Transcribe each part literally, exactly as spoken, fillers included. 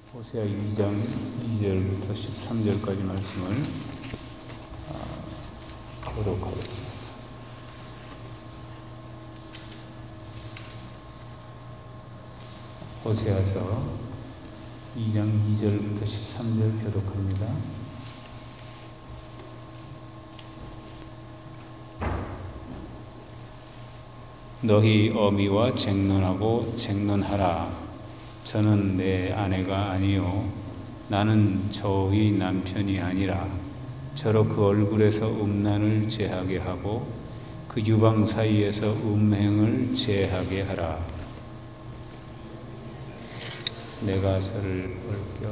호세아 이 장 이 절부터 십삼 절까지 말씀을 보도록 하겠습니다. 호세아서 이 장 이 절부터 십삼 절 교독합니다. 너희 어미와 쟁론하고 쟁론하라. 저는 내 아내가 아니요 나는 저의 남편이 아니라 저로 그 얼굴에서 음란을 제하게 하고 그 유방 사이에서 음행을 제하게 하라. 내가 저를 볼겨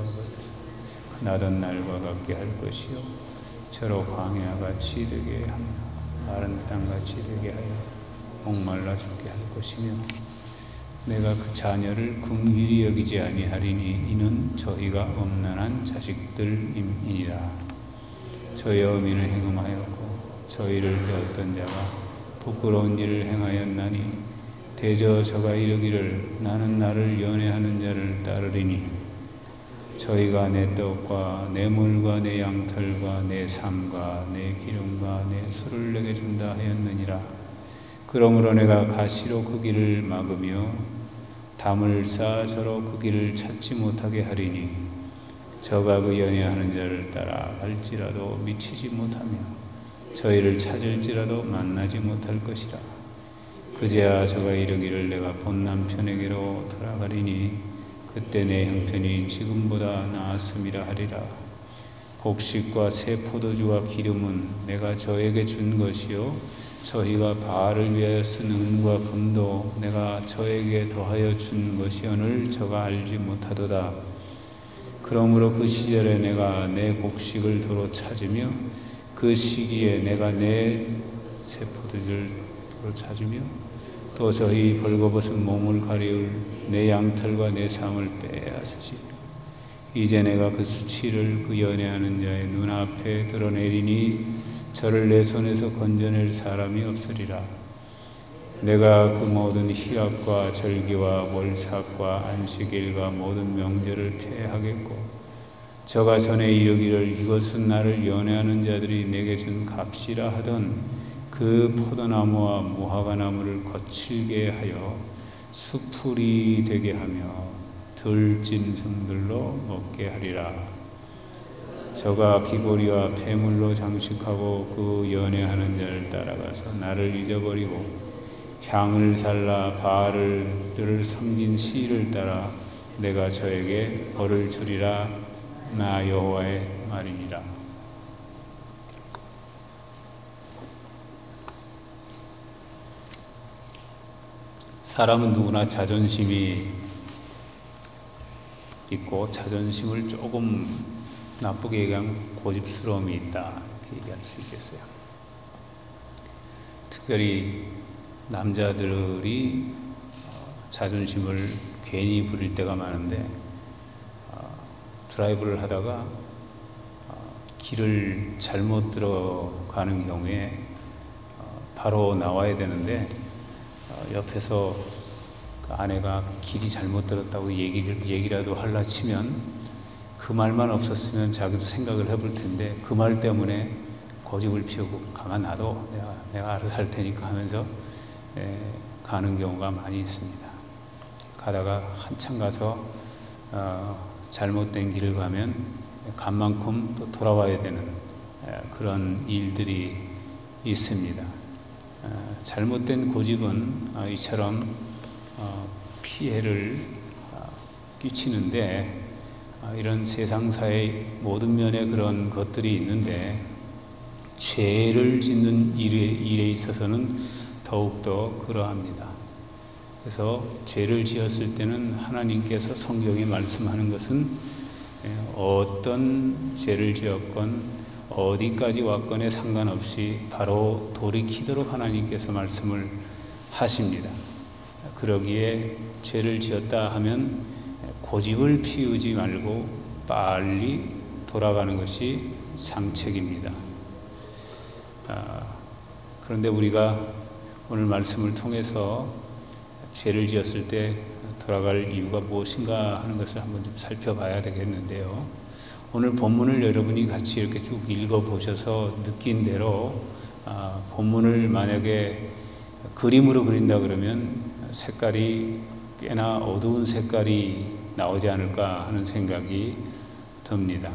나던 날과 같게 할 것이요 저로 광야같이 되게 하며 마른 땅같이 되게 하여 목말라 죽게 할 것이며 내가 그 자녀를 긍휼히 여기지 아니하리니 이는 저희가 엄난한 자식들임이니라. 저희 어미는 행음하였고 저희를 배웠던 자가 부끄러운 일을 행하였나니 대저 저가 이르기를 나는 나를 연애하는 자를 따르리니 저희가 내 떡과 내 물과 내 양털과 내 삶과 내 기름과 내 술을 내게 준다 하였느니라. 그러므로 내가 가시로 그 길을 막으며 담을 쌓아 저로 그 길을 찾지 못하게 하리니 저가 그 연애하는 자를 따라 갈지라도 미치지 못하며 저희를 찾을지라도 만나지 못할 것이라. 그제야 저가 이르기를 내가 본 남편에게로 돌아가리니 그때 내 형편이 지금보다 나았음이라 하리라. 곡식과 새 포도주와 기름은 내가 저에게 준 것이요 저희가 바알을 위하여 쓴 은과 금도 내가 저에게 더하여 준 것이오늘 저가 알지 못하도다. 그러므로 그 시절에 내가 내 곡식을 도로 찾으며 그 시기에 내가 내 새 포도주를 도로 찾으며 또 저희 벌거벗은 몸을 가리울 내 양털과 내 삶을 빼앗으시리라. 이제 내가 그 수치를 그 연애하는 자의 눈앞에 드러내리니 저를 내 손에서 건져낼 사람이 없으리라. 내가 그 모든 희락과 절기와 월삭과 안식일과 모든 명절을 폐하겠고 저가 전에 이르기를 이것은 나를 연애하는 자들이 내게 준 값이라 하던 그 포도나무와 무화과나무를 거칠게 하여 수풀이 되게 하며 들짐승들로 먹게 하리라. 저가 귀고리와 폐물로 장식하고 그 연애하는 자를 따라가서 나를 잊어버리고 향을 살라 바알을 섬긴 시를 따라 내가 저에게 벌을 주리라. 나 여호와의 말이니라. 사람은 누구나 자존심이 있고 자존심을 조금 나쁘게 얘기하면 고집스러움이 있다 이렇게 얘기할 수 있겠어요. 특별히 남자들이 자존심을 괜히 부릴 때가 많은데 드라이브를 하다가 길을 잘못 들어가는 경우에 바로 나와야 되는데 옆에서 그 아내가 길이 잘못 들었다고 얘기를, 얘기라도 하려 치면 그 말만 없었으면 자기도 생각을 해볼 텐데 그 말 때문에 고집을 피우고 가만 놔둬 내가, 내가 알아서 할 테니까 하면서 에, 가는 경우가 많이 있습니다. 가다가 한참 가서 어, 잘못된 길을 가면 간 만큼 또 돌아와야 되는 에, 그런 일들이 있습니다. 어, 잘못된 고집은 어, 이처럼 어, 피해를 어, 끼치는데 이런 세상사의 모든 면에 그런 것들이 있는데 죄를 짓는 일에, 일에 있어서는 더욱더 그러합니다. 그래서 죄를 지었을 때는 하나님께서 성경에 말씀하는 것은 어떤 죄를 지었건 어디까지 왔건에 상관없이 바로 돌이키도록 하나님께서 말씀을 하십니다. 그러기에 죄를 지었다 하면 고집을 피우지 말고 빨리 돌아가는 것이 상책입니다. 아, 그런데 우리가 오늘 말씀을 통해서 죄를 지었을 때 돌아갈 이유가 무엇인가 하는 것을 한번 좀 살펴봐야 되겠는데요. 오늘 본문을 여러분이 같이 이렇게 쭉 읽어보셔서 느낀 대로 아, 본문을 만약에 그림으로 그린다 그러면 색깔이 꽤나 어두운 색깔이 나오지 않을까 하는 생각이 듭니다.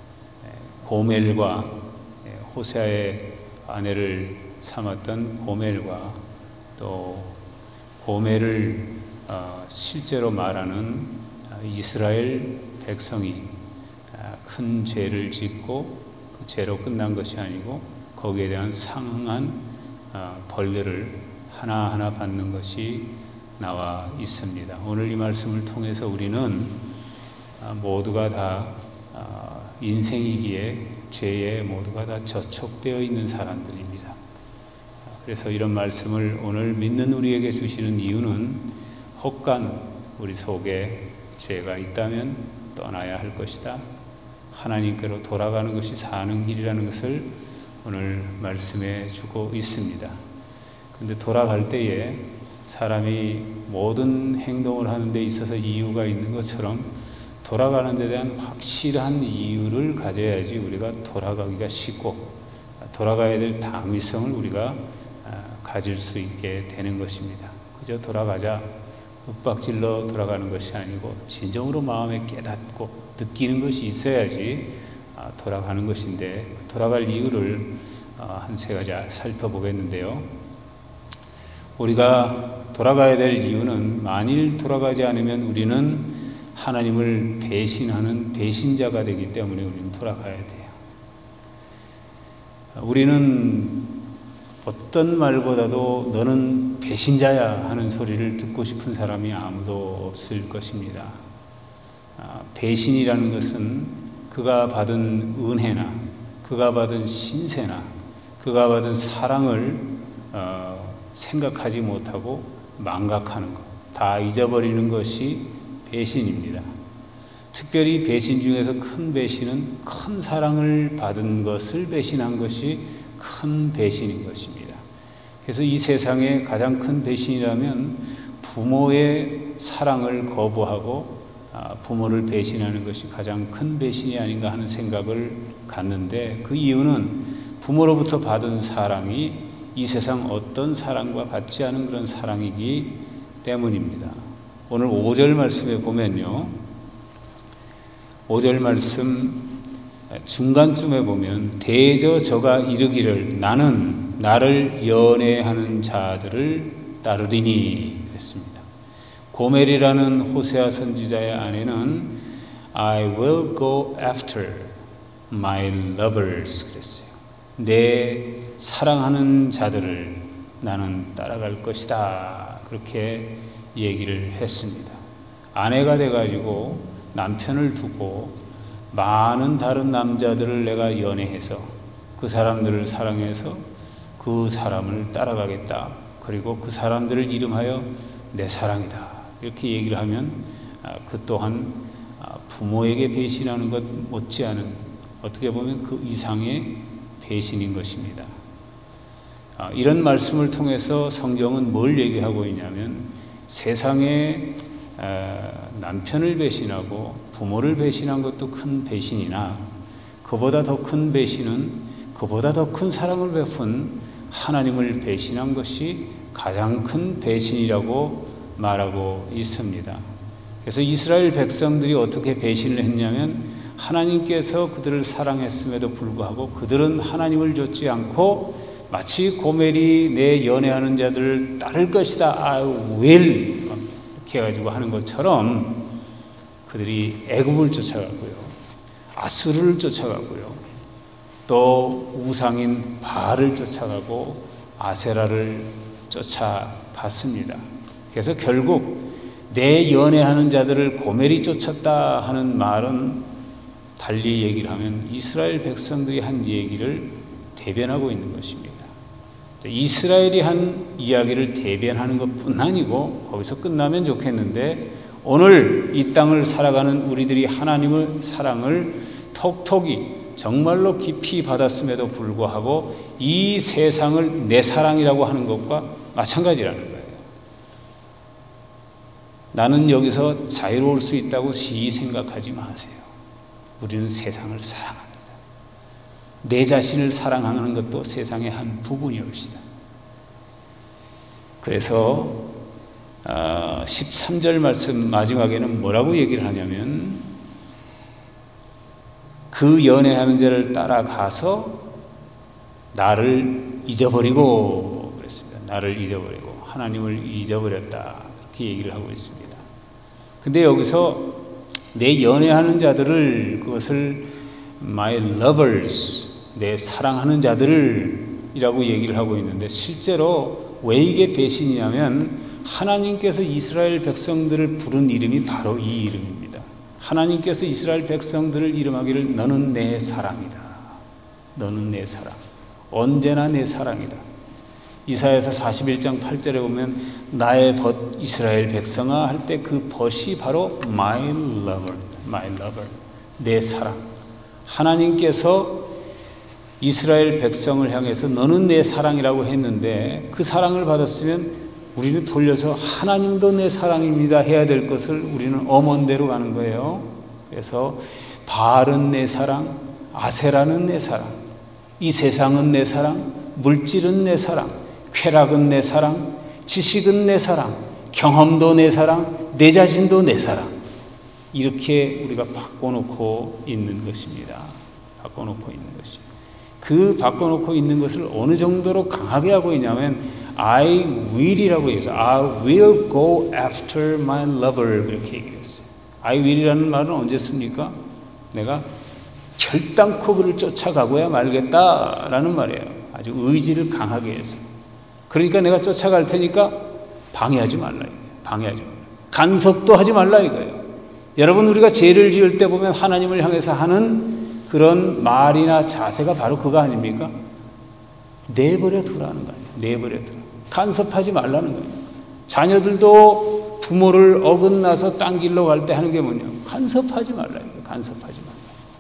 고멜과 호세아의 아내를 삼았던 고멜과 또 고멜을 실제로 말하는 이스라엘 백성이 큰 죄를 짓고 그 죄로 끝난 것이 아니고 거기에 대한 상응한 벌들을 하나하나 받는 것이 나와 있습니다. 오늘 이 말씀을 통해서 우리는 모두가 다 인생이기에 죄에 모두가 다 저촉되어 있는 사람들입니다. 그래서 이런 말씀을 오늘 믿는 우리에게 주시는 이유는 혹간 우리 속에 죄가 있다면 떠나야 할 것이다. 하나님께로 돌아가는 것이 사는 길이라는 것을 오늘 말씀해 주고 있습니다. 그런데 돌아갈 때에 사람이 모든 행동을 하는 데 있어서 이유가 있는 것처럼 돌아가는 데 대한 확실한 이유를 가져야지 우리가 돌아가기가 쉽고 돌아가야 될 당위성을 우리가 가질 수 있게 되는 것입니다. 그저 돌아가자 윽박질러 돌아가는 것이 아니고 진정으로 마음에 깨닫고 느끼는 것이 있어야지 돌아가는 것인데 돌아갈 이유를 한 세 가지 살펴보겠는데요. 우리가 돌아가야 될 이유는 만일 돌아가지 않으면 우리는 하나님을 배신하는 배신자가 되기 때문에 우리는 돌아가야 돼요. 우리는 어떤 말보다도 너는 배신자야 하는 소리를 듣고 싶은 사람이 아무도 없을 것입니다. 배신이라는 것은 그가 받은 은혜나 그가 받은 신세나 그가 받은 사랑을 어, 생각하지 못하고 망각하는 것, 다 잊어버리는 것이 배신입니다. 특별히 배신 중에서 큰 배신은 큰 사랑을 받은 것을 배신한 것이 큰 배신인 것입니다. 그래서 이 세상에 가장 큰 배신이라면 부모의 사랑을 거부하고 부모를 배신하는 것이 가장 큰 배신이 아닌가 하는 생각을 갖는데 그 이유는 부모로부터 받은 사랑이 이 세상 어떤 사랑과 같지 않은 그런 사랑이기 때문입니다. 오늘 오 절 말씀에 보면요. 오 절 말씀 중간쯤에 보면 대저 저가 이르기를 나는 나를 연애하는 자들을 따르리니 그랬습니다. 고멜이라는 호세아 선지자의 아내는 I will go after my lovers 그랬어요. 내 사랑하는 자들을 나는 따라갈 것이다. 그렇게 얘기를 했습니다. 아내가 돼가지고 남편을 두고 많은 다른 남자들을 내가 연애해서 그 사람들을 사랑해서 그 사람을 따라가겠다. 그리고 그 사람들을 이름하여 내 사랑이다. 이렇게 얘기를 하면 그 또한 부모에게 배신하는 것 못지않은 어떻게 보면 그 이상의 배신인 것입니다. 이런 말씀을 통해서 성경은 뭘 얘기하고 있냐면 세상에 남편을 배신하고 부모를 배신한 것도 큰 배신이나 그보다 더 큰 배신은 그보다 더 큰 사랑을 베푼 하나님을 배신한 것이 가장 큰 배신이라고 말하고 있습니다. 그래서 이스라엘 백성들이 어떻게 배신을 했냐면 하나님께서 그들을 사랑했음에도 불구하고 그들은 하나님을 좇지 않고 마치 고멜이 내 연애하는 자들을 따를 것이다. I will 이렇게 해가지고 하는 것처럼 그들이 애굽을 쫓아가고요. 아수르를 쫓아가고요. 또 우상인 바알을 쫓아가고 아세라를 쫓아봤습니다. 그래서 결국 내 연애하는 자들을 고멜이 쫓았다 하는 말은 달리 얘기를 하면 이스라엘 백성들이 한 얘기를 대변하고 있는 것입니다. 이스라엘이 한 이야기를 대변하는 것뿐 아니고 거기서 끝나면 좋겠는데 오늘 이 땅을 살아가는 우리들이 하나님의 사랑을 톡톡이 정말로 깊이 받았음에도 불구하고 이 세상을 내 사랑이라고 하는 것과 마찬가지라는 거예요. 나는 여기서 자유로울 수 있다고 시히 생각하지 마세요. 우리는 세상을 사랑합니다. 내 자신을 사랑하는 것도 세상의 한 부분이옵시다. 그래서 십삼 절 말씀 마지막에는 뭐라고 얘기를 하냐면, 그 연애하는 자를 따라가서 나를 잊어버리고 그랬습니다. 나를 잊어버리고 하나님을 잊어버렸다, 그렇게 얘기를 하고 있습니다. 근데 여기서 내 연애하는 자들을, 그것을 my lovers, 내 사랑하는 자들을 이라고 얘기를 하고 있는데, 실제로 왜 이게 배신이냐면 하나님께서 이스라엘 백성들을 부른 이름이 바로 이 이름입니다. 하나님께서 이스라엘 백성들을 이름하기를 너는 내 사랑이다. 너는 내 사랑. 언제나 내 사랑이다. 이사야서 사십일 장 팔 절에 보면 나의 벗 이스라엘 백성아 할 때 그 벗이 바로 my lover, my lover, 내 사랑. 하나님께서 이스라엘 백성을 향해서 너는 내 사랑이라고 했는데, 그 사랑을 받았으면 우리는 돌려서 하나님도 내 사랑입니다 해야 될 것을 우리는 엄원대로 가는 거예요. 그래서 바알은 내 사랑, 아세라는 내 사랑, 이 세상은 내 사랑, 물질은 내 사랑, 쾌락은 내 사랑, 지식은 내 사랑, 경험도 내 사랑, 내 자신도 내 사랑. 이렇게 우리가 바꿔놓고 있는 것입니다. 바꿔놓고 있는 것입니다. 그 바꿔놓고 있는 것을 어느 정도로 강하게 하고 있냐면 I will이라고 얘기해서 I will go after my lover, 그렇게 얘기했어요. I will이라는 말은 언제 씁니까? 내가 결단코 그를 쫓아가고야 말겠다라는 말이에요. 아주 의지를 강하게 해서. 그러니까 내가 쫓아갈 테니까 방해하지 말라 이거예요. 방해하지 말라. 간섭도 하지 말라 이거예요. 여러분, 우리가 죄를 지을 때 보면 하나님을 향해서 하는 그런 말이나 자세가 바로 그거 아닙니까? 내버려 두라는 거예요. 내버려 두라. 간섭하지 말라는 거예요. 자녀들도 부모를 어긋나서 딴 길로 갈 때 하는 게 뭐냐? 간섭하지 말라 이거예요. 간섭하지 말라.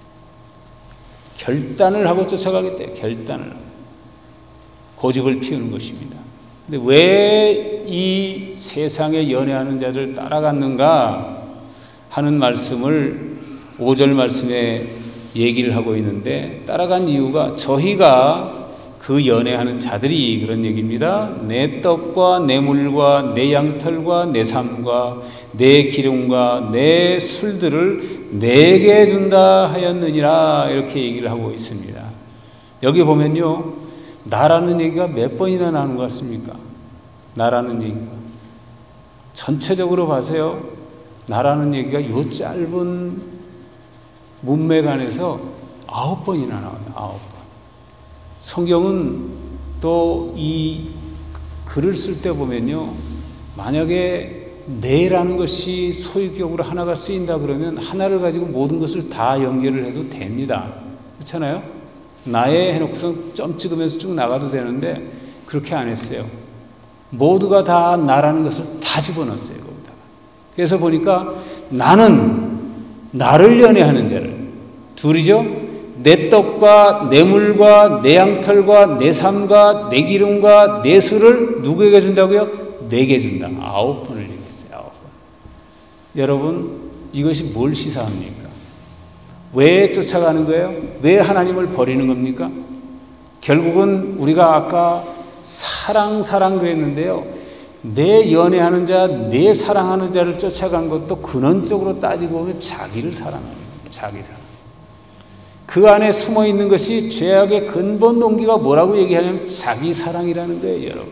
결단을 하고 쫓아가겠대요. 결단을 하고. 고집을 피우는 것입니다. 근데 왜 이 세상에 연애하는 자를 따라갔는가 하는 말씀을 오 절 말씀에 얘기를 하고 있는데, 따라간 이유가 저희가 그 연애하는 자들이 그런 얘기입니다. 내 떡과 내 물과 내 양털과 내 삶과 내 기름과 내 술들을 내게 준다 하였느니라, 이렇게 얘기를 하고 있습니다. 여기 보면요, 나라는 얘기가 몇 번이나 나오는 것 같습니까? 나라는 얘기가 전체적으로 봐세요. 나라는 얘기가 요 짧은 문맥 안에서 아홉 번이나 나와요. 아홉 번. 성경은 또 이 글을 쓸 때 보면요, 만약에 내라는 것이 소유격으로 하나가 쓰인다 그러면 하나를 가지고 모든 것을 다 연결을 해도 됩니다. 그렇잖아요? 나에 해놓고서 점 찍으면서 쭉 나가도 되는데 그렇게 안 했어요. 모두가 다 나라는 것을 다 집어넣었어요. 거기다가. 그래서 보니까 나는 나를 연애하는 자를, 둘이죠. 내 떡과 내 물과 내 양털과 내 삶과 내 기름과 내 술을 누구에게 준다고요? 내게 준다. 아홉 번을 얘기했어요. 아홉 번. 여러분, 이것이 뭘 시사합니까? 왜 쫓아가는 거예요? 왜 하나님을 버리는 겁니까? 결국은 우리가 아까 사랑 사랑 그랬는데요, 내 연애하는 자, 내 사랑하는 자를 쫓아간 것도 근원적으로 따지고 보면 자기를 사랑하는 거예요. 자기 사랑. 그 안에 숨어 있는 것이 죄악의 근본 동기가 뭐라고 얘기하냐면 자기 사랑이라는 거예요. 여러분,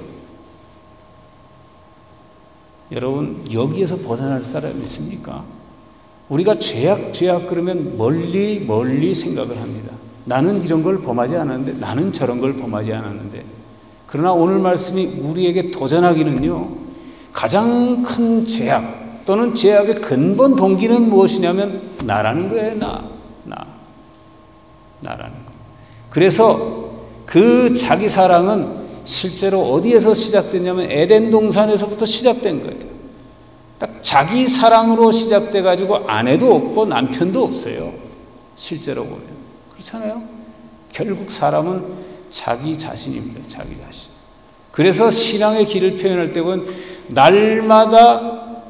여러분 여기에서 벗어날 사람 있습니까? 우리가 죄악 죄악 그러면 멀리 멀리 생각을 합니다. 나는 이런 걸 범하지 않았는데, 나는 저런 걸 범하지 않았는데. 그러나 오늘 말씀이 우리에게 도전하기는요, 가장 큰 죄악 또는 죄악의 근본 동기는 무엇이냐면 나라는 거예요. 나, 나, 나라는 거. 그래서 그 자기 사랑은 실제로 어디에서 시작됐냐면 에덴 동산에서부터 시작된 거예요. 딱 자기 사랑으로 시작돼 가지고 아내도 없고 남편도 없어요. 실제로 보면 그렇잖아요. 결국 사람은 자기 자신입니다. 자기 자신. 그래서 신앙의 길을 표현할 때 보면 날마다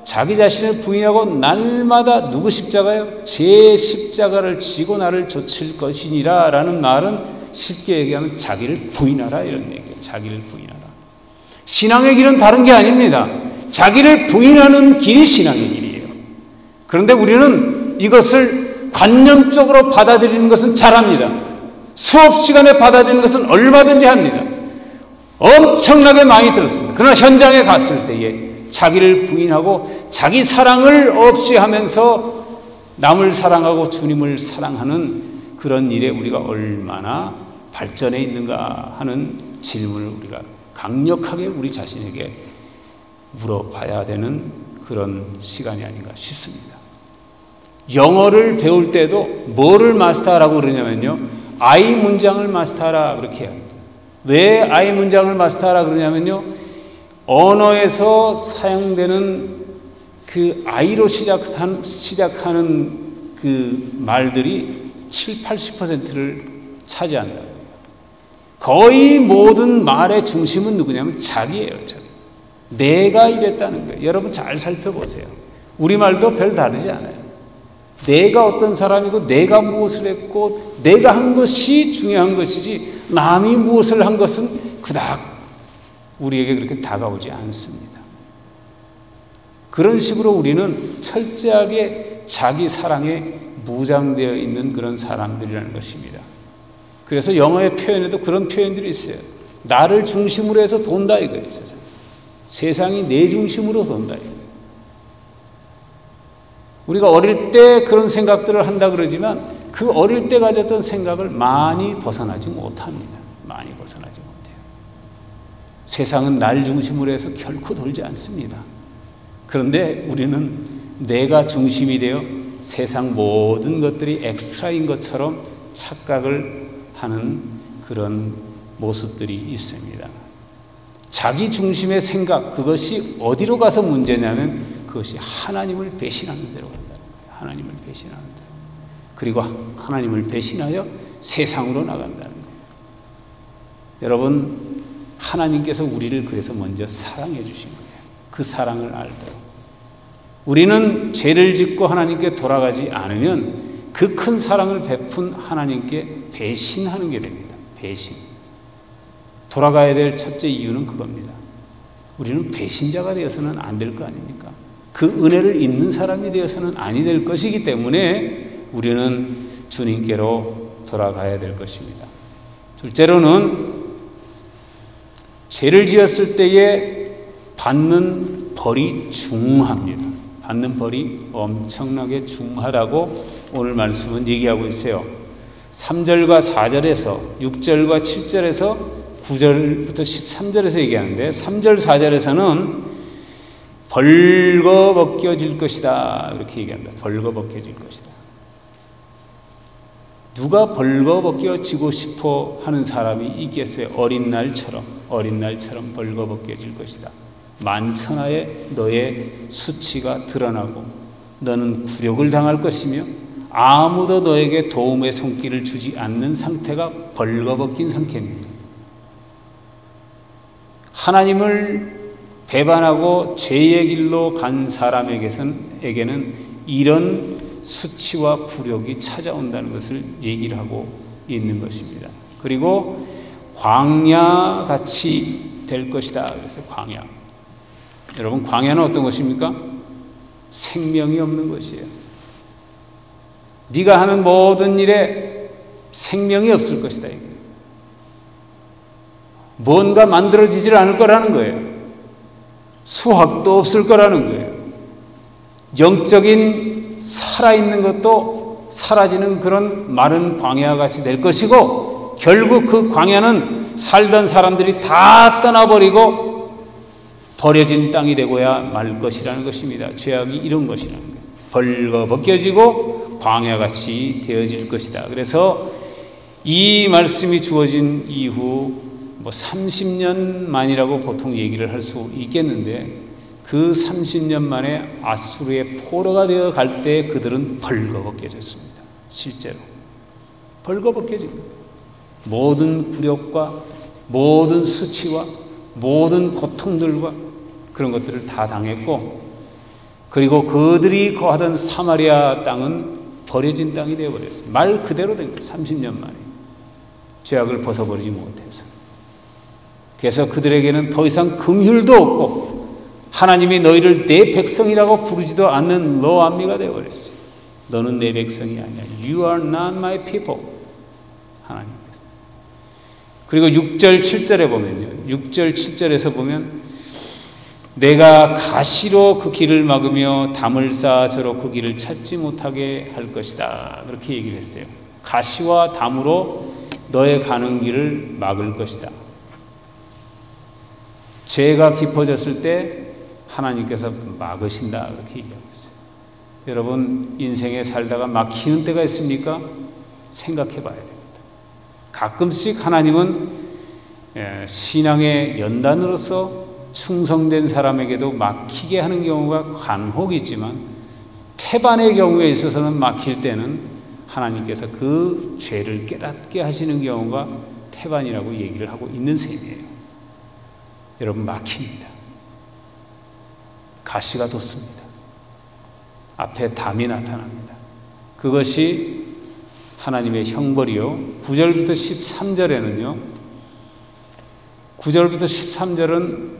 자기 자신을 부인하고 날마다 누구 십자가요? 제 십자가를 지고 나를 좇을 것이니라 라는 말은 쉽게 얘기하면 자기를 부인하라 이런 얘기예요. 자기를 부인하라. 신앙의 길은 다른 게 아닙니다. 자기를 부인하는 길이 신앙의 길이에요. 그런데 우리는 이것을 관념적으로 받아들이는 것은 잘합니다. 수업 시간에 받아들이는 것은 얼마든지 합니다. 엄청나게 많이 들었습니다. 그러나 현장에 갔을 때에 자기를 부인하고 자기 사랑을 없이 하면서 남을 사랑하고 주님을 사랑하는 그런 일에 우리가 얼마나 발전해 있는가 하는 질문을 우리가 강력하게 우리 자신에게 물어봐야 되는 그런 시간이 아닌가 싶습니다. 영어를 배울 때도 뭐를 마스터하라고 그러냐면요, I 문장을 마스터하라 그렇게 해요. 왜 I 문장을 마스터하라 그러냐면요, 언어에서 사용되는 그 I로 시작한, 시작하는 그 말들이 칠, 팔십 퍼센트를 차지한다. 거의 모든 말의 중심은 누구냐면 자기예요. 자기. 내가 이랬다는 거예요. 여러분 잘 살펴보세요. 우리말도 별 다르지 않아요. 내가 어떤 사람이고 내가 무엇을 했고 내가 한 것이 중요한 것이지 남이 무엇을 한 것은 그닥 우리에게 그렇게 다가오지 않습니다. 그런 식으로 우리는 철저하게 자기 사랑에 무장되어 있는 그런 사람들이라는 것입니다. 그래서 영어의 표현에도 그런 표현들이 있어요. 나를 중심으로 해서 돈다 이거예요. 세상. 세상이 내 중심으로 돈다 이거예요. 우리가 어릴 때 그런 생각들을 한다 그러지만 그 어릴 때 가졌던 생각을 많이 벗어나지 못합니다. 많이 벗어나지 못해요. 세상은 날 중심으로 해서 결코 돌지 않습니다. 그런데 우리는 내가 중심이 되어 세상 모든 것들이 엑스트라인 것처럼 착각을 하는 그런 모습들이 있습니다. 자기 중심의 생각, 그것이 어디로 가서 문제냐면 그것이 하나님을 배신하는 데로 간다는 거예요. 하나님을 배신하는 데로. 그리고 하나님을 배신하여 세상으로 나간다는 거예요. 여러분, 하나님께서 우리를 그래서 먼저 사랑해 주신 거예요. 그 사랑을 알도록. 우리는 죄를 짓고 하나님께 돌아가지 않으면 그 큰 사랑을 베푼 하나님께 배신하는 게 됩니다. 배신. 돌아가야 될 첫째 이유는 그겁니다. 우리는 배신자가 되어서는 안 될 거 아닙니까? 그 은혜를 잊는 사람이 되어서는 아니 될 것이기 때문에 우리는 주님께로 돌아가야 될 것입니다. 둘째로는 죄를 지었을 때에 받는 벌이 중합니다. 받는 벌이 엄청나게 중하다고 오늘 말씀은 얘기하고 있어요. 삼 절과 사 절에서 육 절과 칠 절에서 구 절부터 십삼 절에서 얘기하는데 삼 절, 사 절에서는 벌거벗겨질 것이다 이렇게 얘기합니다. 벌거벗겨질 것이다. 누가 벌거벗겨지고 싶어 하는 사람이 있겠어요? 어린 날처럼 어린 날처럼 벌거벗겨질 것이다. 만천하에 너의 수치가 드러나고 너는 굴욕을 당할 것이며 아무도 너에게 도움의 손길을 주지 않는 상태가 벌거벗긴 상태입니다. 하나님을 배반하고 죄의 길로 간 사람에게는 이런 수치와 굴욕이 찾아온다는 것을 얘기를 하고 있는 것입니다. 그리고 광야같이 될 것이다. 그래서 광야. 여러분, 광야는 어떤 것입니까? 생명이 없는 것이에요. 네가 하는 모든 일에 생명이 없을 것이다. 이게. 뭔가 만들어지질 않을 거라는 거예요. 수확도 없을 거라는 거예요. 영적인 살아있는 것도 사라지는 그런 마른 광야같이 될 것이고 결국 그 광야는 살던 사람들이 다 떠나버리고 버려진 땅이 되고야 말 것이라는 것입니다. 죄악이 이런 것이라는 거예요. 벌거벗겨지고 광야같이 되어질 것이다. 그래서 이 말씀이 주어진 이후 뭐 삼십 년 만이라고 보통 얘기를 할 수 있겠는데 그 삼십 년 만에 아수르의 포로가 되어 갈 때 그들은 벌거벗겨졌습니다. 실제로 벌거벗겨진 거예요. 모든 굴욕과 모든 수치와 모든 고통들과 그런 것들을 다 당했고 그리고 그들이 거하던 사마리아 땅은 버려진 땅이 되어버렸어요. 말 그대로 된 거예요. 삼십 년 만에. 죄악을 벗어버리지 못해서. 그래서 그들에게는 더 이상 긍휼도 없고 하나님이 너희를 내 백성이라고 부르지도 않는 로암미가 되어버렸어요. 너는 내 백성이 아니야. You are not my people. 하나님께서. 그리고 육 절 칠 절에 보면요. 육 절 칠 절에서 보면 내가 가시로 그 길을 막으며 담을 쌓아 저로 그 길을 찾지 못하게 할 것이다. 그렇게 얘기를 했어요. 가시와 담으로 너의 가는 길을 막을 것이다. 죄가 깊어졌을 때 하나님께서 막으신다. 그렇게 얘기하고 있어요. 여러분 인생에 살다가 막히는 때가 있습니까? 생각해 봐야 됩니다. 가끔씩 하나님은 신앙의 연단으로서 충성된 사람에게도 막히게 하는 경우가 간혹 있지만 태반의 경우에 있어서는 막힐 때는 하나님께서 그 죄를 깨닫게 하시는 경우가 태반이라고 얘기를 하고 있는 셈이에요. 여러분 막힙니다. 가시가 돋습니다. 앞에 담이 나타납니다. 그것이 하나님의 형벌이요. 구 절부터 십삼 절에는요. 구 절부터 십삼 절은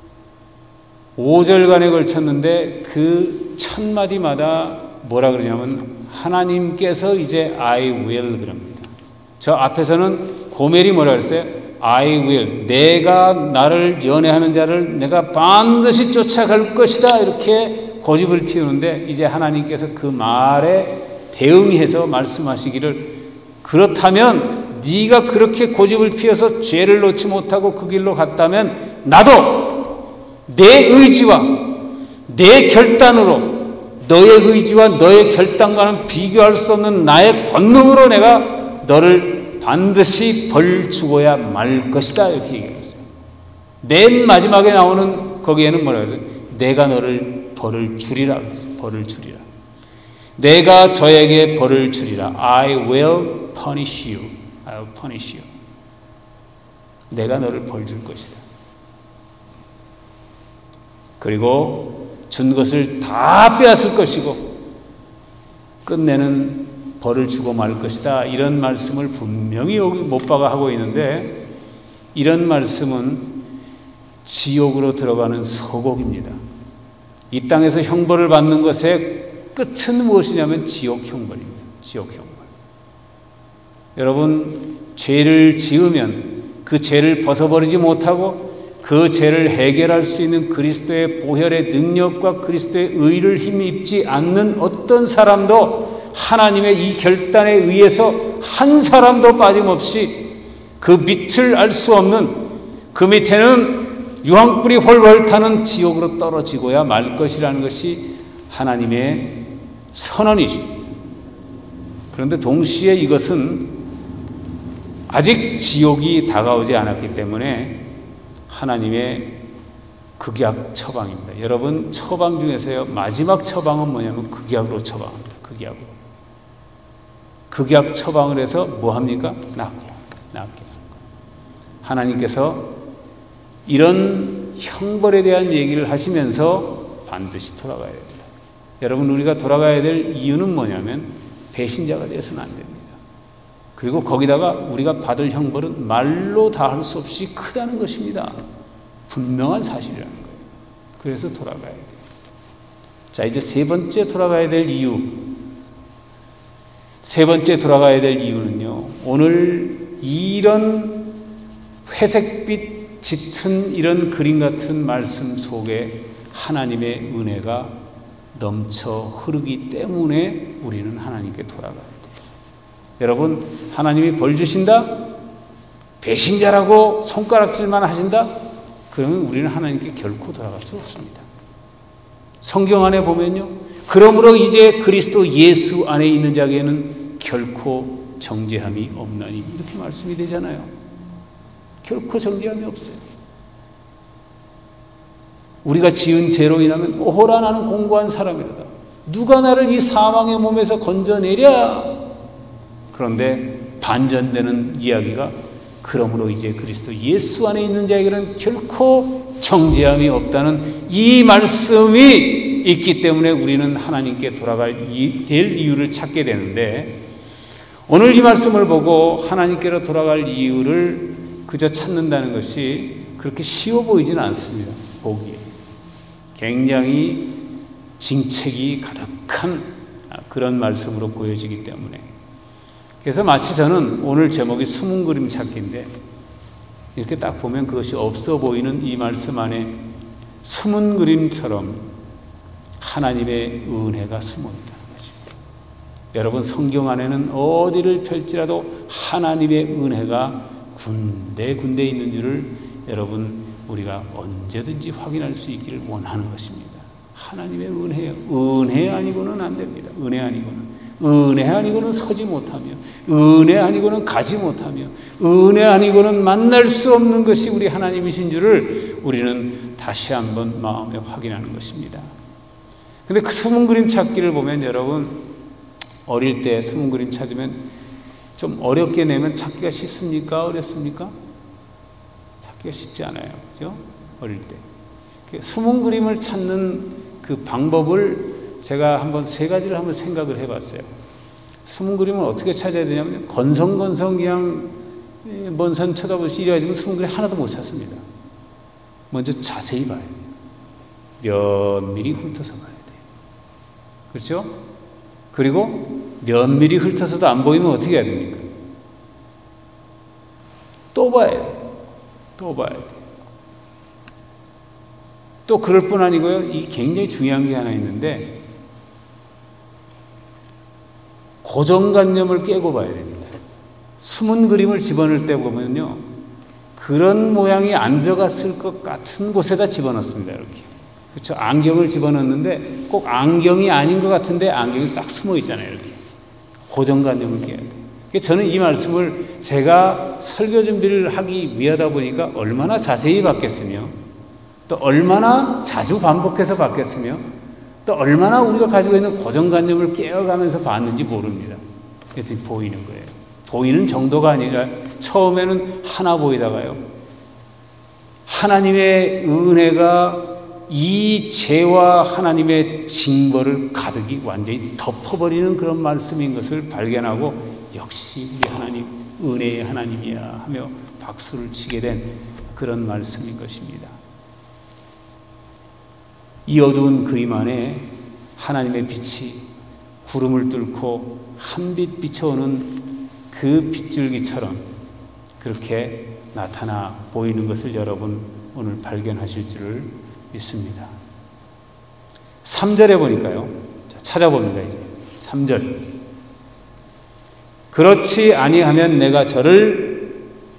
오 절간에 걸쳤는데 그 첫 마디마다 뭐라 그러냐면 하나님께서 이제 I will 그럽니다. 저 앞에서는 고멜이 뭐라 그랬어요? I will. 내가 나를 연애하는 자를 내가 반드시 쫓아갈 것이다. 이렇게 고집을 피우는데 이제 하나님께서 그 말에 대응해서 말씀하시기를 그렇다면 네가 그렇게 고집을 피워서 죄를 놓지 못하고 그 길로 갔다면 나도 내 의지와 내 결단으로 너의 의지와 너의 결단과는 비교할 수 없는 나의 권능으로 내가 너를 반드시 벌 주고야 말 것이다. 이렇게 얘기했어요. 맨 마지막에 나오는 거기에는 뭐라 그래요? 내가 너를 벌을 주리라 그랬어요. 벌을 주리라. 내가 저에게 벌을 주리라. I will punish you. I will punish you. 내가 너를 벌 줄 것이다. 그리고 준 것을 다 빼앗을 것이고 끝내는 벌을 주고 말 것이다. 이런 말씀을 분명히 여기 못박아 하고 있는데 이런 말씀은 지옥으로 들어가는 서곡입니다. 이 땅에서 형벌을 받는 것의 끝은 무엇이냐면 지옥 형벌입니다. 지옥 형벌. 여러분 죄를 지으면 그 죄를 벗어버리지 못하고 그 죄를 해결할 수 있는 그리스도의 보혈의 능력과 그리스도의 의를 힘입지 않는 어떤 사람도 하나님의 이 결단에 의해서 한 사람도 빠짐없이 그 밑을 알 수 없는 그 밑에는 유황불이 훨훨 타는 지옥으로 떨어지고야 말 것이라는 것이 하나님의 선언이죠. 그런데 동시에 이것은 아직 지옥이 다가오지 않았기 때문에 하나님의 극약 처방입니다. 여러분 처방 중에서요 마지막 처방은 뭐냐면 극약으로 처방합니다. 극약으로. 극약 처방을 해서 뭐합니까? 낫게. 낫게. 하나님께서 이런 형벌에 대한 얘기를 하시면서 반드시 돌아가야 됩니다. 여러분 우리가 돌아가야 될 이유는 뭐냐면 배신자가 되어서는 안 됩니다. 그리고 거기다가 우리가 받을 형벌은 말로 다 할 수 없이 크다는 것입니다. 분명한 사실이라는 거예요. 그래서 돌아가야 돼요. 자, 이제 세 번째 돌아가야 될 이유. 세 번째 돌아가야 될 이유는요. 오늘 이런 회색빛 짙은 이런 그림 같은 말씀 속에 하나님의 은혜가 넘쳐 흐르기 때문에 우리는 하나님께 돌아가야 돼요. 여러분 하나님이 벌 주신다? 배신자라고 손가락질만 하신다? 그러면 우리는 하나님께 결코 돌아갈 수 없습니다. 성경 안에 보면요. 그러므로 이제 그리스도 예수 안에 있는 자에게는 결코 정죄함이 없나니 이렇게 말씀이 되잖아요. 결코 정죄함이 없어요. 우리가 지은 죄로 인하면 오호라 나는 공고한 사람이로다. 누가 나를 이 사망의 몸에서 건져내랴. 그런데 반전되는 이야기가 그러므로 이제 그리스도 예수 안에 있는 자에게는 결코 정죄함이 없다는 이 말씀이 있기 때문에 우리는 하나님께 돌아갈 이, 될 이유를 찾게 되는데, 오늘 이 말씀을 보고 하나님께로 돌아갈 이유를 그저 찾는다는 것이 그렇게 쉬워 보이지는 않습니다. 보기에 굉장히 징책이 가득한 그런 말씀으로 보여지기 때문에. 그래서 마치 저는 오늘 제목이 숨은 그림 찾기인데, 이렇게 딱 보면 그것이 없어 보이는 이 말씀 안에 숨은 그림처럼 하나님의 은혜가 숨어 있다는 거죠. 여러분, 성경 안에는 어디를 펼지라도 하나님의 은혜가 군데군데 있는 줄을 여러분 우리가 언제든지 확인할 수 있기를 원하는 것입니다. 하나님의 은혜요. 은혜 아니고는 안 됩니다. 은혜 아니고는. 은혜 아니고는 서지 못하며, 은혜 아니고는 가지 못하며, 은혜 아니고는 만날 수 없는 것이 우리 하나님이신 줄을 우리는 다시 한번 마음에 확인하는 것입니다. 근데 그 숨은 그림 찾기를 보면, 여러분 어릴 때 숨은 그림 찾으면 좀 어렵게 내면 찾기가 쉽습니까? 어렵습니까? 찾기가 쉽지 않아요. 그죠? 어릴 때. 숨은 그림을 찾는 그 방법을 제가 한번 세 가지를 한번 생각을 해봤어요. 숨은 그림을 어떻게 찾아야 되냐면, 건성건성 그냥 먼 산 쳐다보시 이래가지고 숨은 그림 하나도 못 찾습니다. 먼저 자세히 봐야 돼요. 면밀히 훑어서 봐야 돼요. 그렇죠? 그리고 면밀히 훑어서도 안 보이면 어떻게 해야 됩니까? 또 봐야 돼요. 또 봐야 돼요. 또 그럴 뿐 아니고요. 이 굉장히 중요한 게 하나 있는데, 고정관념을 깨고 봐야 됩니다. 숨은 그림을 집어넣을 때 보면요, 그런 모양이 안 들어갔을 것 같은 곳에다 집어넣습니다. 이렇게. 그렇죠? 안경을 집어넣는데 꼭 안경이 아닌 것 같은데 안경이 싹 숨어 있잖아요. 이렇게. 고정관념을 깨야 돼요. 저는 이 말씀을 제가 설교 준비를 하기 위하다 보니까 얼마나 자세히 봤겠으며, 또 얼마나 자주 반복해서 봤겠으며, 또 얼마나 우리가 가지고 있는 고정관념을 깨어가면서 봤는지 모릅니다. 그래서 보이는 거예요. 보이는 정도가 아니라 처음에는 하나 보이다가요, 하나님의 은혜가 이 죄와 하나님의 징벌을 가득히 완전히 덮어버리는 그런 말씀인 것을 발견하고, 역시 우리 하나님 은혜의 하나님이야 하며 박수를 치게 된 그런 말씀인 것입니다. 이 어두운 그림 안에 하나님의 빛이 구름을 뚫고 한빛 비춰오는 그 빗줄기처럼 그렇게 나타나 보이는 것을 여러분 오늘 발견하실 줄을 믿습니다. 삼 절에 보니까요, 자, 찾아봅니다. 이제 삼 절. 그렇지 아니하면 내가 저를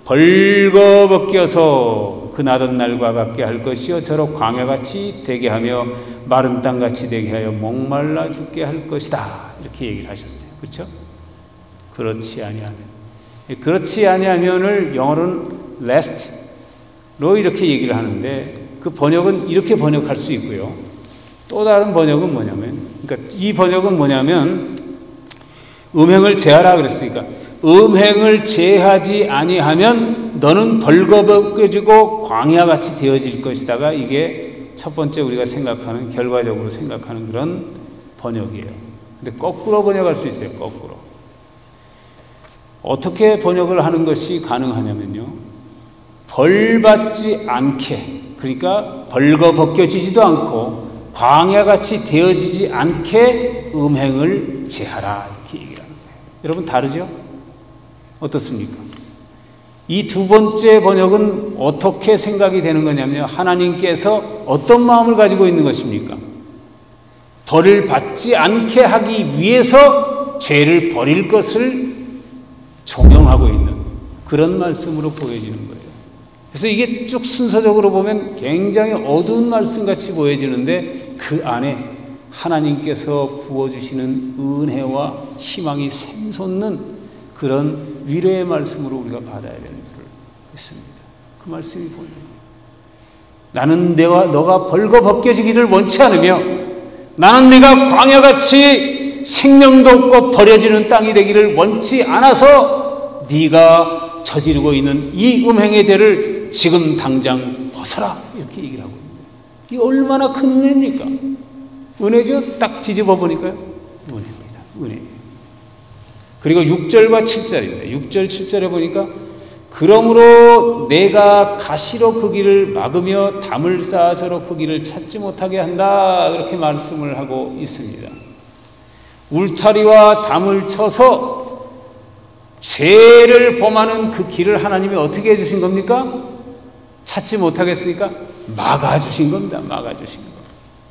벌거벗겨서 그 나던 날과 같게 할 것이요, 저로 광야같이 되게 하며 마른 땅같이 되게 하여 목말라 죽게 할 것이다. 이렇게 얘기를 하셨어요. 그렇죠? 그렇지 아니하면. 그렇지 아니하면을 영어로는 lest로 이렇게 얘기를 하는데, 그 번역은 이렇게 번역할 수 있고요. 또 다른 번역은 뭐냐면, 그러니까 이 번역은 뭐냐면, 음행을 제하라 그랬으니까, 음행을 제하지 아니하면 너는 벌거벗겨지고 광야같이 되어질 것이다가, 이게 첫 번째 우리가 생각하는, 결과적으로 생각하는 그런 번역이에요. 근데 거꾸로 번역할 수 있어요. 거꾸로. 어떻게 번역을 하는 것이 가능하냐면요, 벌받지 않게, 그러니까 벌거벗겨지지도 않고 광야같이 되어지지 않게 음행을 제하라, 이렇게 얘기를 하는 거예요. 여러분 다르죠? 어떻습니까? 이 두 번째 번역은 어떻게 생각이 되는 거냐면, 하나님께서 어떤 마음을 가지고 있는 것입니까? 벌을 받지 않게 하기 위해서 죄를 버릴 것을 종용하고 있는 그런 말씀으로 보여지는 거예요. 그래서 이게 쭉 순서적으로 보면 굉장히 어두운 말씀같이 보여지는데, 그 안에 하나님께서 부어주시는 은혜와 희망이 샘솟는 그런 위로의 말씀으로 우리가 받아야 되는 줄을 믿습니다. 그 말씀이 보이는 거예요. 나는 내가 너가 벌거벗겨지기를 원치 않으며, 나는 네가 광야같이 생명도 없고 버려지는 땅이 되기를 원치 않아서 네가 저지르고 있는 이 음행의 죄를 지금 당장 벗어라, 이렇게 얘기를 하고 있는 거예요. 이게 얼마나 큰 은혜입니까? 은혜죠? 딱 뒤집어 보니까요. 은혜입니다. 은혜. 그리고 육 절과 칠 절입니다. 육 절, 칠 절에 보니까 그러므로 내가 가시로 그 길을 막으며 담을 쌓아 저로 그 길을 찾지 못하게 한다. 그렇게 말씀을 하고 있습니다. 울타리와 담을 쳐서 죄를 범하는 그 길을 하나님이 어떻게 해주신 겁니까? 찾지 못하겠으니까 막아주신 겁니다. 막아주신 거.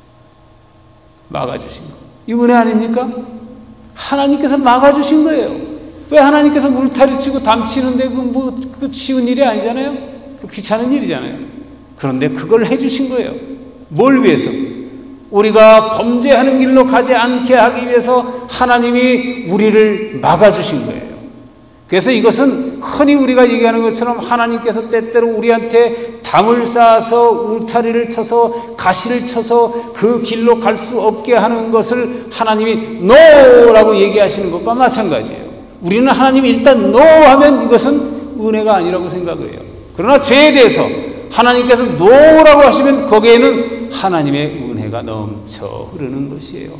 막아주신 거. 이 은혜 아닙니까? 하나님께서 막아주신 거예요. 왜 하나님께서 울타리 치고 담 치는데 그 뭐 그 쉬운 일이 아니잖아요. 그 귀찮은 일이잖아요. 그런데 그걸 해주신 거예요. 뭘 위해서? 우리가 범죄하는 길로 가지 않게 하기 위해서 하나님이 우리를 막아주신 거예요. 그래서 이것은 흔히 우리가 얘기하는 것처럼 하나님께서 때때로 우리한테 담을 쌓아서 울타리를 쳐서 가시를 쳐서 그 길로 갈 수 없게 하는 것을 하나님이 NO라고 얘기하시는 것과 마찬가지예요. 우리는 하나님이 일단 NO 하면 이것은 은혜가 아니라고 생각을 해요. 그러나 죄에 대해서 하나님께서 NO라고 하시면 거기에는 하나님의 은혜가 넘쳐 흐르는 것이에요.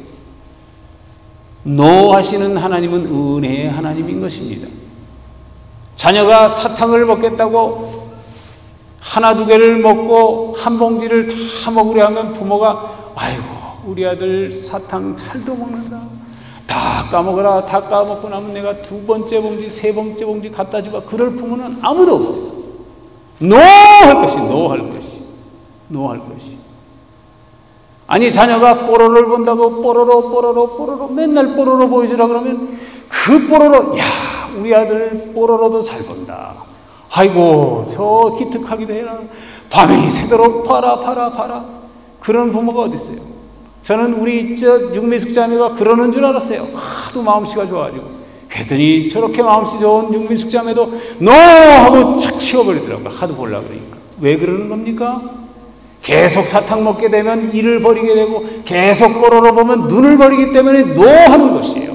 NO 하시는 하나님은 은혜의 하나님인 것입니다. 자녀가 사탕을 먹겠다고 하나 두 개를 먹고 한 봉지를 다 먹으려 하면 부모가 아이고 우리 아들 사탕 잘도 먹는다. 다 까먹어라. 다 까먹고 나면 내가 두 번째 봉지 세 번째 봉지 갖다 주고 그럴 부모는 아무도 없어요. 노 할 것이 노 할 것이 노 할 것이 아니 자녀가 뽀로로를 본다고 뽀로로 뽀로로 뽀로로 맨날 뽀로로 보여주라 그러면 그 뽀로로 야 우리 아들 뽀로로도 잘 본다. 아이고 저 기특하기도 해라. 밤이 새도록 봐라 봐라 봐라. 그런 부모가 어디 있어요. 저는 우리 저 육미숙 자매가 그러는 줄 알았어요. 하도 마음씨가 좋아가지고 그랬더니 저렇게 마음씨 좋은 육미숙 자매도 노 하고 착 치워버리더라고요. 하도 보려고 그러니까. 왜 그러는 겁니까? 계속 사탕 먹게 되면 이를 버리게 되고 계속 뽀로로 보면 눈을 버리기 때문에 노 하는 것이에요.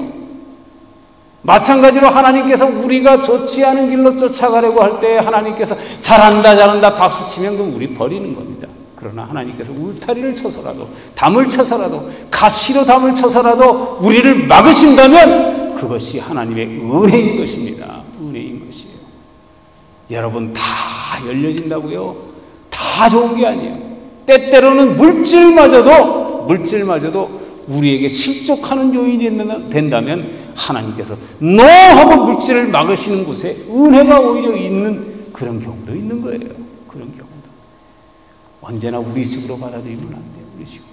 마찬가지로 하나님께서 우리가 좋지 않은 길로 쫓아가려고 할 때 하나님께서 잘한다 잘한다 박수치면 그럼 우리 버리는 겁니다. 그러나 하나님께서 울타리를 쳐서라도 담을 쳐서라도 가시로 담을 쳐서라도 우리를 막으신다면 그것이 하나님의 은혜인 것입니다. 은혜인 것이에요. 여러분 다 열려진다고요? 다 좋은 게 아니에요. 때때로는 물질마저도 물질마저도 우리에게 실족하는 요인이 된다면 하나님께서 노 하고 물질을 막으시는 곳에 은혜가 오히려 있는 그런 경우도 있는 거예요. 그런 경우도 언제나 우리식으로 받아들이면 안 돼요. 우리식으로.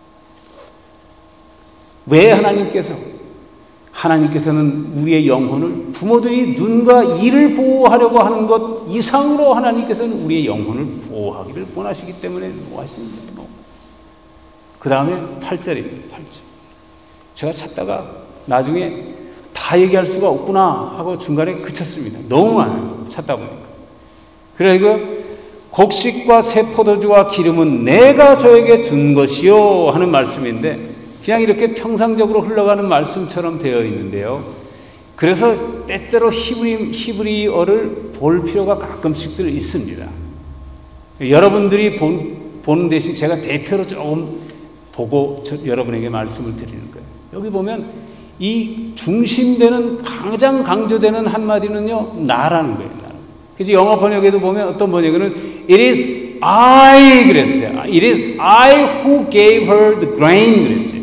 왜 하나님께서 하나님께서는 우리의 영혼을 부모들이 눈과 이를 보호하려고 하는 것 이상으로 하나님께서는 우리의 영혼을 보호하기를 원하시기 때문에 노하십니다. 그 다음에 팔 절입니다. 팔 절. 제가 찾다가 나중에 다 얘기할 수가 없구나 하고 중간에 그쳤습니다. 너무 많아요. 찾다 보니까. 그리고 곡식과 새 포도주와 기름은 내가 저에게 준 것이요 하는 말씀인데 그냥 이렇게 평상적으로 흘러가는 말씀처럼 되어 있는데요. 그래서 때때로 히브리, 히브리어를 볼 필요가 가끔씩들 있습니다. 여러분들이 본, 보는 대신 제가 대표로 조금 보고 저, 여러분에게 말씀을 드리는 거예요. 여기 보면 이 중심되는 가장 강조되는 한마디는요 나라는 거예요. 나. 그래서 영어 번역에도 보면 어떤 번역에는 It is I 그랬어요. It is I who gave her the grain 그랬어요.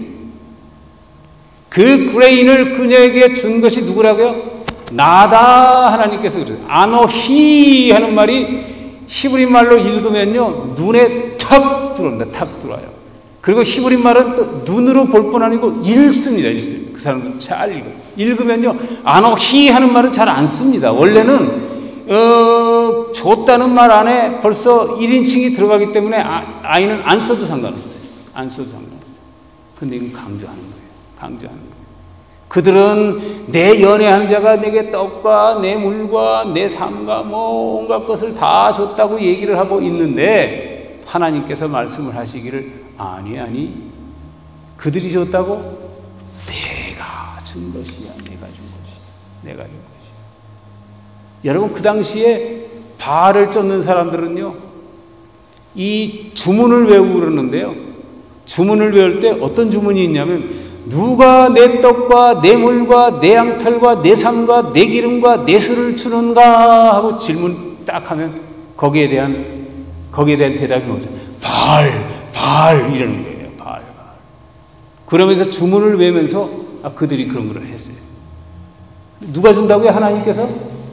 그 grain을 그녀에게 준 것이 누구라고요? 나다 하나님께서 그랬어요. 아노히 하는 말이 히브리 말로 읽으면요 눈에 탁 들어옵니다. 탁 들어와요. 그리고 히브리 말은 또 눈으로 볼 뿐 아니고 읽습니다. 읽습니다. 그 사람도 잘 읽어요. 읽으면요 아노히 하는 말은 잘 안 씁니다. 원래는 어, 줬다는 말 안에 벌써 일 인칭이 들어가기 때문에 아, 아이는 안 써도 상관없어요. 안 써도 상관없어요. 근데 이건 강조하는 거예요. 강조하는 거예요. 그들은 내 연애한 자가 내게 떡과 내 물과 내 삶과 뭐 온갖 것을 다 줬다고 얘기를 하고 있는데 하나님께서 말씀을 하시기를 아니 아니 그들이 줬다고? 내가 준 것이야. 내가 준 것이야. 내가 준 것이야. 여러분 그 당시에 바알을 쫓는 사람들은요 이 주문을 외우고 그러는데요 주문을 외울 때 어떤 주문이 있냐면 누가 내 떡과 내 물과 내 양털과 내 삶과 내 기름과 내 술을 주는가 하고 질문 딱 하면 거기에 대한 거기에 대한 대답이 뭐죠? 바알, 바알 이러는 거예요. 바알, 바알. 그러면서 주문을 외우면서 아, 그들이 그런 걸 했어요. 누가 준다고요? 하나님께서?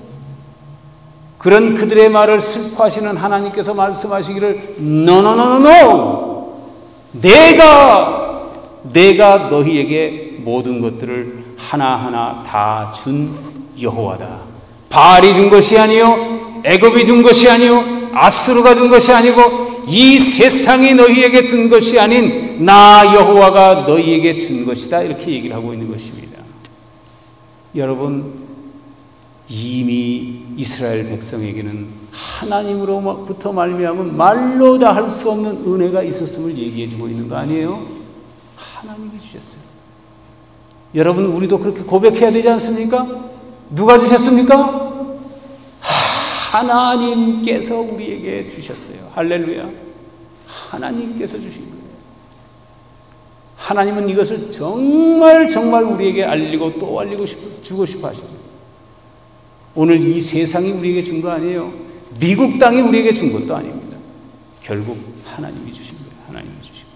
그런 그들의 말을 슬퍼하시는 하나님께서 말씀하시기를 No, no, no, no, no. 내가 내가 너희에게 모든 것들을 하나하나 다 준 여호와다. 바알이 준 것이 아니요 애굽이 준 것이 아니요 아수르가 준 것이 아니고 이 세상이 너희에게 준 것이 아닌 나 여호와가 너희에게 준 것이다. 이렇게 얘기를 하고 있는 것입니다. 여러분, 이미 이스라엘 백성에게는 하나님으로부터 말미암은 말로 다 할 수 없는 은혜가 있었음을 얘기해 주고 있는 거 아니에요? 하나님이 주셨어요. 여러분, 우리도 그렇게 고백해야 되지 않습니까? 누가 주셨습니까? 하나님께서 우리에게 주셨어요. 할렐루야. 하나님께서 주신 거예요. 하나님은 이것을 정말 정말 우리에게 알리고 또 알리고 싶어, 주고 싶어 하십니다. 오늘 이 세상이 우리에게 준 거 아니에요. 미국 땅이 우리에게 준 것도 아닙니다. 결국 하나님이 주신 거예요. 하나님이 주신 거예요.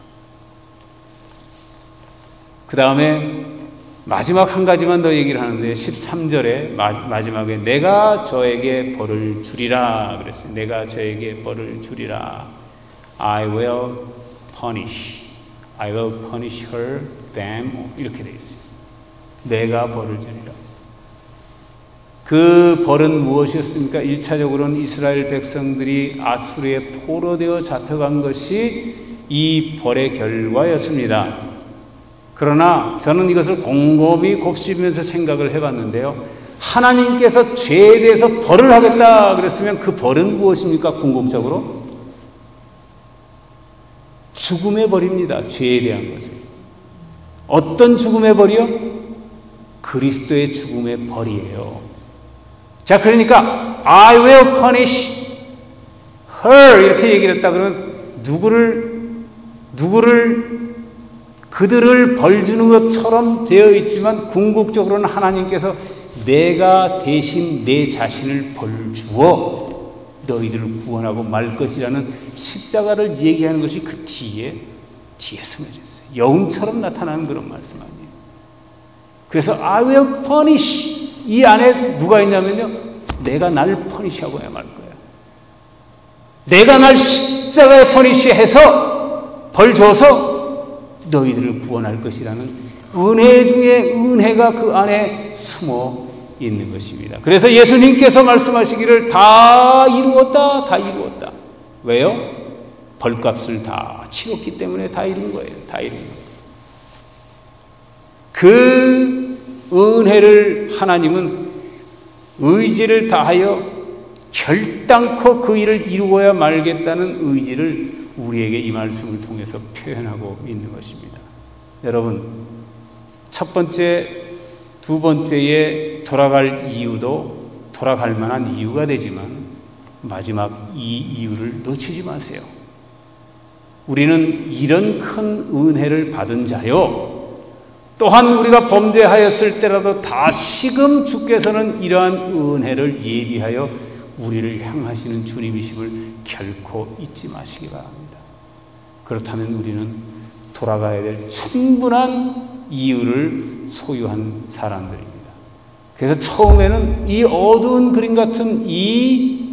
그 다음에 마지막 한 가지만 더 얘기를 하는데 십삼 절에 마, 마지막에 내가 저에게 벌을 주리라 그랬어요. 내가 저에게 벌을 주리라. I will punish. I will punish her, them. 이렇게 되어 있어요. 내가 벌을 주리라. 그 벌은 무엇이었습니까? 일 차적으로는 이스라엘 백성들이 아수르에 포로되어 잡혀간 것이 이 벌의 결과였습니다. 그러나 저는 이것을 곰곰이 곱씹으면서 생각을 해봤는데요. 하나님께서 죄에 대해서 벌을 하겠다 그랬으면 그 벌은 무엇입니까? 궁극적으로 죽음의 벌입니다. 죄에 대한 것은. 어떤 죽음의 벌이요? 그리스도의 죽음의 벌이에요. 자, 그러니까 I will punish her 이렇게 얘기를 했다 그러면 누구를 누구를 그들을 벌 주는 것처럼 되어 있지만 궁극적으로는 하나님께서 내가 대신 내 자신을 벌 주어 너희들을 구원하고 말 것이라는 십자가를 얘기하는 것이 그 뒤에 뒤에 숨어져 있어요. 여운처럼 나타나는 그런 말씀 아니에요. 그래서 I will punish 이 안에 누가 있냐면요, 내가 날 퍼니시하고야 말 거야. 내가 날 십자가에 퍼니시해서 벌 줘서 너희들을 구원할 것이라는 은혜 중에 은혜가 그 안에 숨어 있는 것입니다. 그래서 예수님께서 말씀하시기를 다 이루었다, 다 이루었다. 왜요? 벌값을 다 치렀기 때문에 다 이룬 거예요. 다 이룬 거예요. 그 은혜를 하나님은 의지를 다하여 결단코 그 일을 이루어야 말겠다는 의지를 우리에게 이 말씀을 통해서 표현하고 있는 것입니다. 여러분, 첫 번째, 두 번째에 돌아갈 이유도 돌아갈 만한 이유가 되지만 마지막 이 이유를 놓치지 마세요. 우리는 이런 큰 은혜를 받은 자요, 또한 우리가 범죄하였을 때라도 다시금 주께서는 이러한 은혜를 예비하여 우리를 향하시는 주님이심을 결코 잊지 마시기 바랍니다. 그렇다면 우리는 돌아가야 될 충분한 이유를 소유한 사람들입니다. 그래서 처음에는 이 어두운 그림 같은 이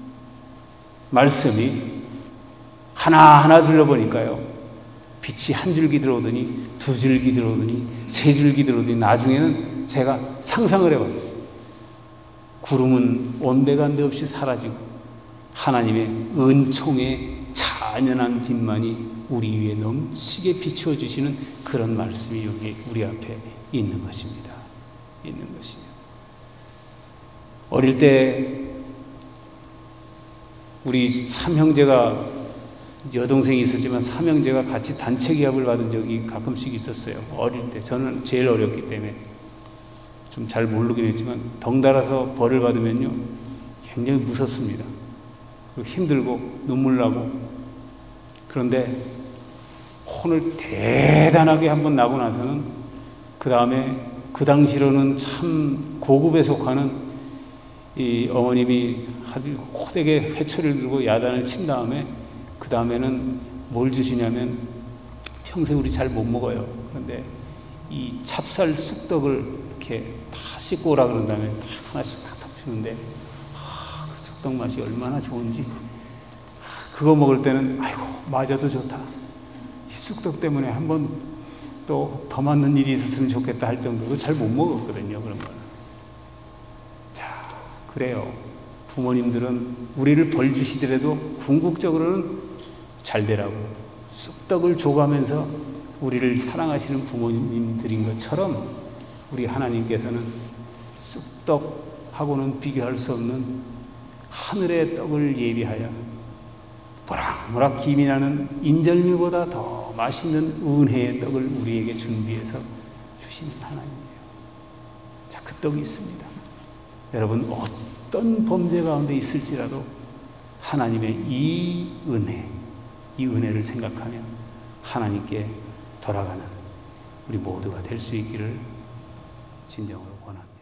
말씀이 하나하나 들려보니까요, 빛이 한 줄기 들어오더니 두 줄기 들어오더니 세 줄기 들어오더니 나중에는 제가 상상을 해봤어요. 구름은 온데간데 없이 사라지고 하나님의 은총의 찬연한 빛만이 우리 위에 넘치게 비추어 주시는 그런 말씀이 여기 우리 앞에 있는 것입니다. 있는 것이에요. 어릴 때 우리 삼형제가, 여동생이 있었지만 삼형제가 같이 단체 기합을 받은 적이 가끔씩 있었어요. 어릴 때. 저는 제일 어렸기 때문에 좀 잘 모르긴 했지만 덩달아서 벌을 받으면요 굉장히 무섭습니다. 그리고 힘들고 눈물 나고. 그런데 혼을 대단하게 한번 나고 나서는 그 다음에 그 당시로는 참 고급에 속하는 이 어머님이 아주 호되게 회초리를 들고 야단을 친 다음에 그 다음에는 뭘 주시냐면 평소에 우리 잘 못 먹어요. 그런데 이 찹쌀 쑥떡을 이렇게 다 씻고 오라 그런 다음에 딱 하나씩 탁탁 주는데 아, 그 쑥떡 맛이 얼마나 좋은지 그거 먹을 때는 아이고 맞아도 좋다. 이 쑥떡 때문에 한번 또 더 맞는 일이 있었으면 좋겠다 할 정도로 잘 못 먹었거든요. 그런 거는. 자, 그래요. 부모님들은 우리를 벌 주시더라도 궁극적으로는 잘 되라고 쑥떡을 줘가면서 우리를 사랑하시는 부모님들인 것처럼 우리 하나님께서는 쑥떡하고는 비교할 수 없는 하늘의 떡을 예비하여 모락모락 김이 나는 인절미보다 더 맛있는 은혜의 떡을 우리에게 준비해서 주시는 하나님이에요. 자, 그 떡이 있습니다. 여러분 어떤 범죄 가운데 있을지라도 하나님의 이 은혜, 이 은혜를 생각하며 하나님께 돌아가는 우리 모두가 될 수 있기를 진정으로 원합니다.